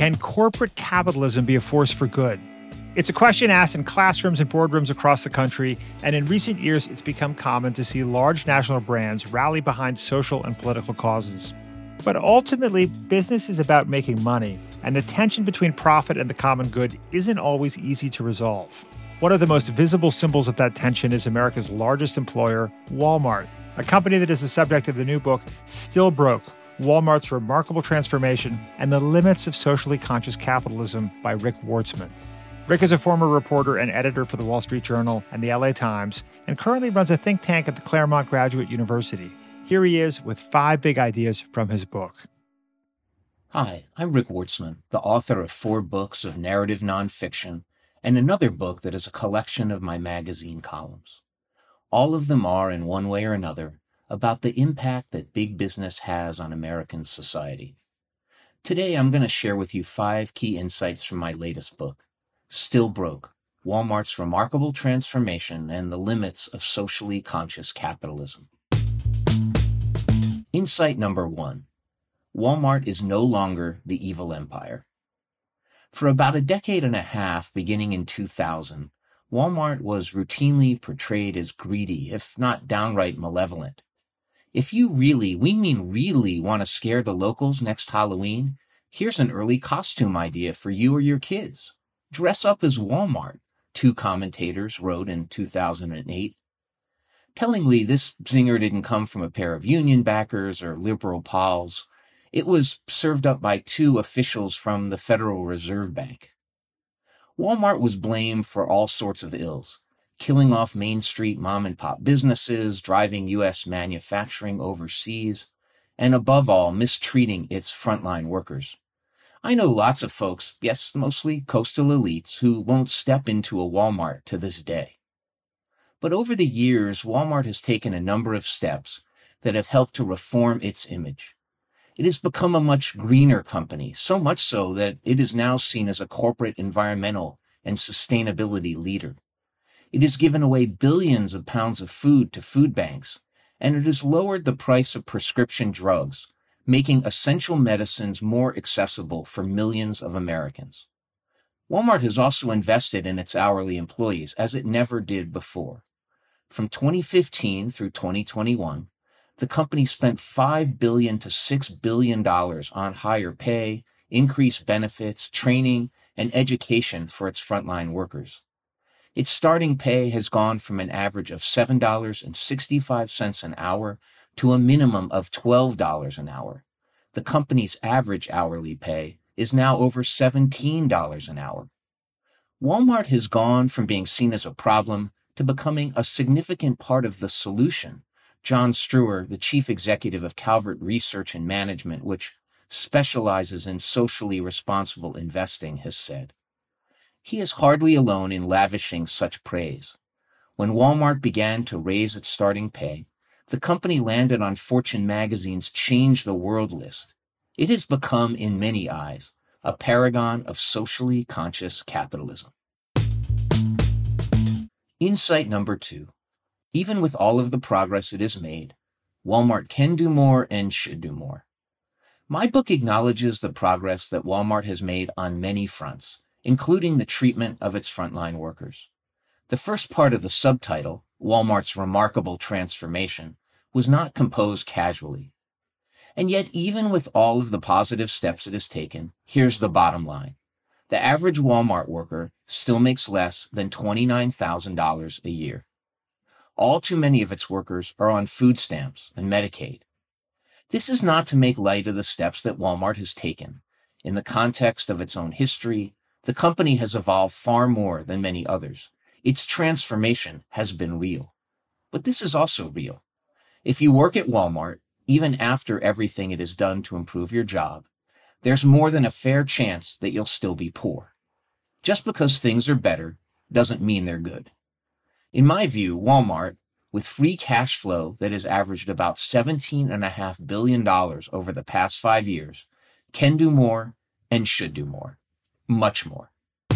Can corporate capitalism be a force for good? It's a question asked in classrooms and boardrooms across the country, and in recent years, it's become common to see large national brands rally behind social and political causes. But ultimately, business is about making money, and the tension between profit and the common good isn't always easy to resolve. One of the most visible symbols of that tension is America's largest employer, Walmart, a company that is the subject of the new book, Still Broke: Walmart's Remarkable Transformation and the Limits of Socially Conscious Capitalism by Rick Wartzman. Rick is a former reporter and editor for the Wall Street Journal and the LA Times, and currently runs a think tank at the Claremont Graduate University. Here he is with 5 big ideas from his book. Hi, I'm Rick Wartzman, the author of 4 books of narrative nonfiction and another book that is a collection of my magazine columns. All of them are, in one way or another, about the impact that big business has on American society. Today, I'm going to share with you 5 key insights from my latest book, Still Broke: Walmart's Remarkable Transformation and the Limits of Socially Conscious Capitalism. Insight number 1. Walmart is no longer the evil empire. For about a decade and a half, beginning in 2000, Walmart was routinely portrayed as greedy, if not downright malevolent. If you really, we mean really, want to scare the locals next Halloween, here's an early costume idea for you or your kids. Dress up as Walmart, 2 commentators wrote in 2008. Tellingly, this zinger didn't come from a pair of union backers or liberal pals. It was served up by 2 officials from the Federal Reserve Bank. Walmart was blamed for all sorts of ills, killing off Main Street mom-and-pop businesses, driving U.S. manufacturing overseas, and above all, mistreating its frontline workers. I know lots of folks, yes, mostly coastal elites, who won't step into a Walmart to this day. But over the years, Walmart has taken a number of steps that have helped to reform its image. It has become a much greener company, so much so that it is now seen as a corporate environmental and sustainability leader. It has given away billions of pounds of food to food banks, and it has lowered the price of prescription drugs, making essential medicines more accessible for millions of Americans. Walmart has also invested in its hourly employees as it never did before. From 2015 through 2021, the company spent $5 billion to $6 billion on higher pay, increased benefits, training, and education for its frontline workers. Its starting pay has gone from an average of $7.65 an hour to a minimum of $12 an hour. The company's average hourly pay is now over $17 an hour. Walmart has gone from being seen as a problem to becoming a significant part of the solution. John Struer, the chief executive of Calvert Research and Management, which specializes in socially responsible investing, has said. He is hardly alone in lavishing such praise. When Walmart began to raise its starting pay, the company landed on Fortune magazine's Change the World list. It has become, in many eyes, a paragon of socially conscious capitalism. Insight number 2. Even with all of the progress it has made, Walmart can do more and should do more. My book acknowledges the progress that Walmart has made on many fronts, including the treatment of its frontline workers. The first part of the subtitle, Walmart's Remarkable Transformation, was not composed casually. And yet, even with all of the positive steps it has taken, here's the bottom line. The average Walmart worker still makes less than $29,000 a year. All too many of its workers are on food stamps and Medicaid. This is not to make light of the steps that Walmart has taken. In the context of its own history, the company has evolved far more than many others. Its transformation has been real. But this is also real. If you work at Walmart, even after everything it has done to improve your job, there's more than a fair chance that you'll still be poor. Just because things are better doesn't mean they're good. In my view, Walmart, with free cash flow that has averaged about $17.5 billion over the past 5 years, can do more and should do more. Much more.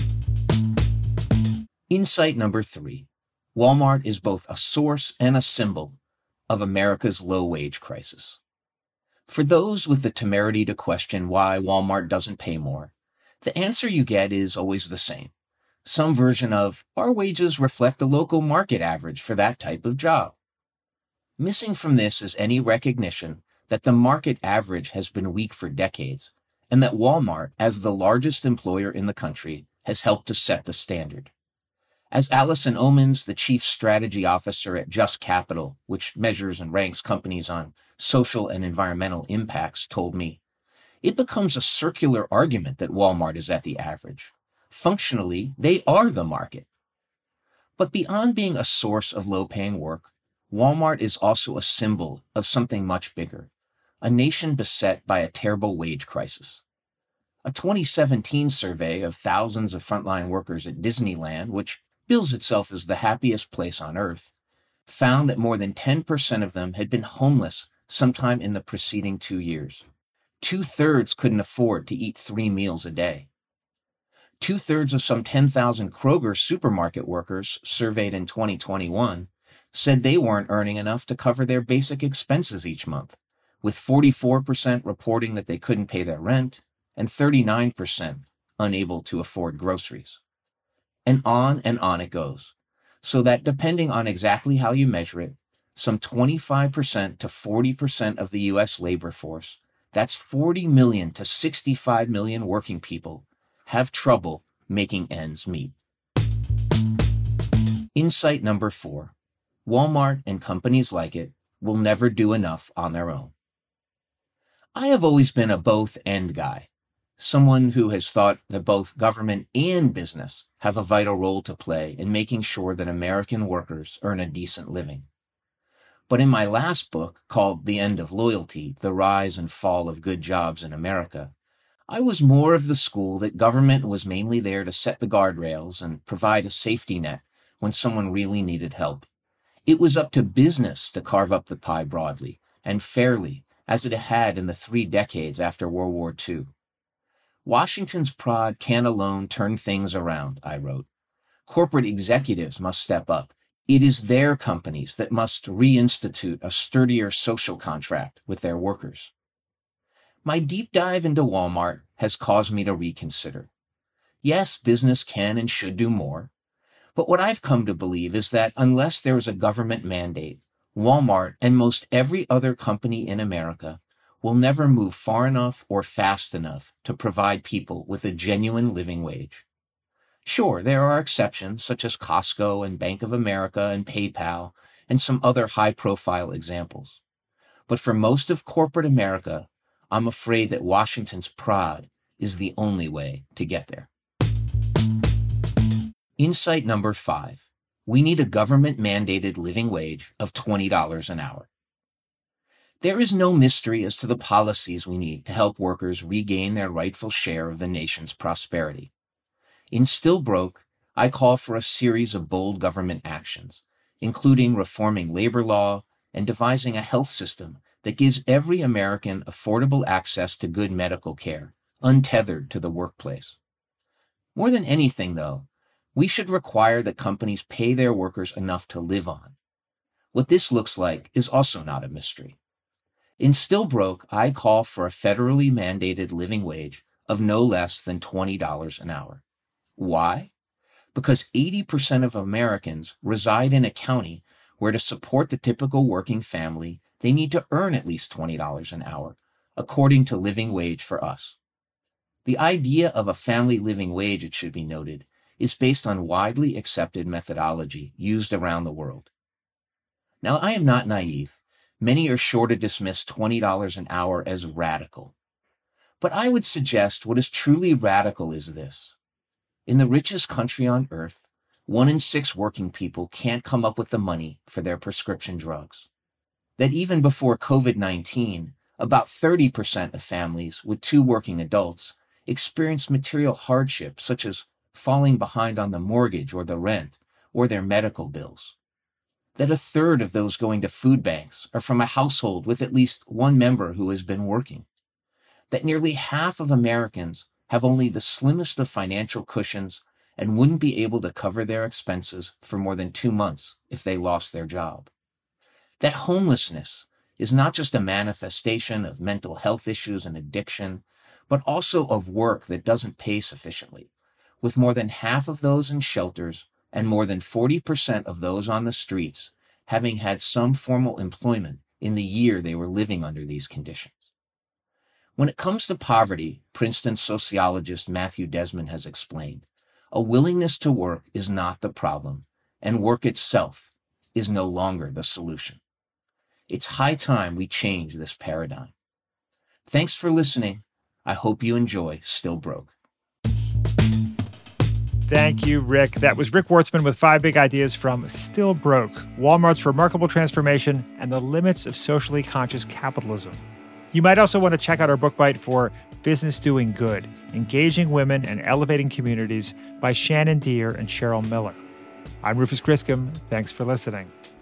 Insight number 3. Walmart is both a source and a symbol of America's low-wage crisis. For those with the temerity to question why Walmart doesn't pay more, The answer you get is always the same. Some version of, our wages reflect the local market average for that type of job. Missing from this is any recognition that the market average has been weak for decades, and that Walmart, as the largest employer in the country, has helped to set the standard. As Allison Omens, the chief strategy officer at Just Capital, which measures and ranks companies on social and environmental impacts, told me, it becomes a circular argument that Walmart is at the average. Functionally, they are the market. But beyond being a source of low-paying work, Walmart is also a symbol of something much bigger, a nation beset by a terrible wage crisis. A 2017 survey of thousands of frontline workers at Disneyland, which bills itself as the happiest place on earth, found that more than 10% of them had been homeless sometime in the preceding 2 years. 2/3 couldn't afford to eat 3 meals a day. 2/3 of some 10,000 Kroger supermarket workers surveyed in 2021 said they weren't earning enough to cover their basic expenses each month, with 44% reporting that they couldn't pay their rent and 39% unable to afford groceries. And on it goes, so that depending on exactly how you measure it, some 25% to 40% of the U.S. labor force, that's 40 million to 65 million working people, have trouble making ends meet. Insight number 4. Walmart and companies like it will never do enough on their own. I have always been a both-and guy, someone who has thought that both government and business have a vital role to play in making sure that American workers earn a decent living. But in my last book, called The End of Loyalty, The Rise and Fall of Good Jobs in America, I was more of the school that government was mainly there to set the guardrails and provide a safety net when someone really needed help. It was up to business to carve up the pie broadly and fairly, as it had in the 3 decades after World War II. Washington's prod can't alone turn things around, I wrote. Corporate executives must step up. It is their companies that must reinstitute a sturdier social contract with their workers. My deep dive into Walmart has caused me to reconsider. Yes, business can and should do more, but what I've come to believe is that unless there is a government mandate, Walmart and most every other company in America will never move far enough or fast enough to provide people with a genuine living wage. Sure, there are exceptions such as Costco and Bank of America and PayPal and some other high-profile examples. But for most of corporate America, I'm afraid that Washington's prod is the only way to get there. Insight number 5. We need a government-mandated living wage of $20 an hour. There is no mystery as to the policies we need to help workers regain their rightful share of the nation's prosperity. In Still Broke, I call for a series of bold government actions, including reforming labor law and devising a health system that gives every American affordable access to good medical care, untethered to the workplace. More than anything, though, we should require that companies pay their workers enough to live on. What this looks like is also not a mystery. In Still Broke, I call for a federally mandated living wage of no less than $20 an hour. Why? Because 80% of Americans reside in a county where to support the typical working family, they need to earn at least $20 an hour, according to Living Wage for Us. The idea of a family living wage, it should be noted, is based on widely accepted methodology used around the world. Now, I am not naive. Many are sure to dismiss $20 an hour as radical. But I would suggest what is truly radical is this. In the richest country on earth, 1 in 6 working people can't come up with the money for their prescription drugs. That even before COVID-19, about 30% of families with 2 working adults experienced material hardship, such as falling behind on the mortgage or the rent or their medical bills. That 1/3 of those going to food banks are from a household with at least one member who has been working. That nearly half of Americans have only the slimmest of financial cushions and wouldn't be able to cover their expenses for more than 2 months if they lost their job. That homelessness is not just a manifestation of mental health issues and addiction, but also of work that doesn't pay sufficiently, with more than half of those in shelters and more than 40% of those on the streets having had some formal employment in the year they were living under these conditions. When it comes to poverty, Princeton sociologist Matthew Desmond has explained, a willingness to work is not the problem, and work itself is no longer the solution. It's high time we change this paradigm. Thanks for listening. I hope you enjoy Still Broke. Thank you, Rick. That was Rick Wartzman with 5 big ideas from Still Broke, Walmart's remarkable transformation and the limits of socially conscious capitalism. You might also want to check out our book bite for Business Doing Good, Engaging Women and Elevating Communities by Shannon Deere and Cheryl Miller. I'm Rufus Griscom. Thanks for listening.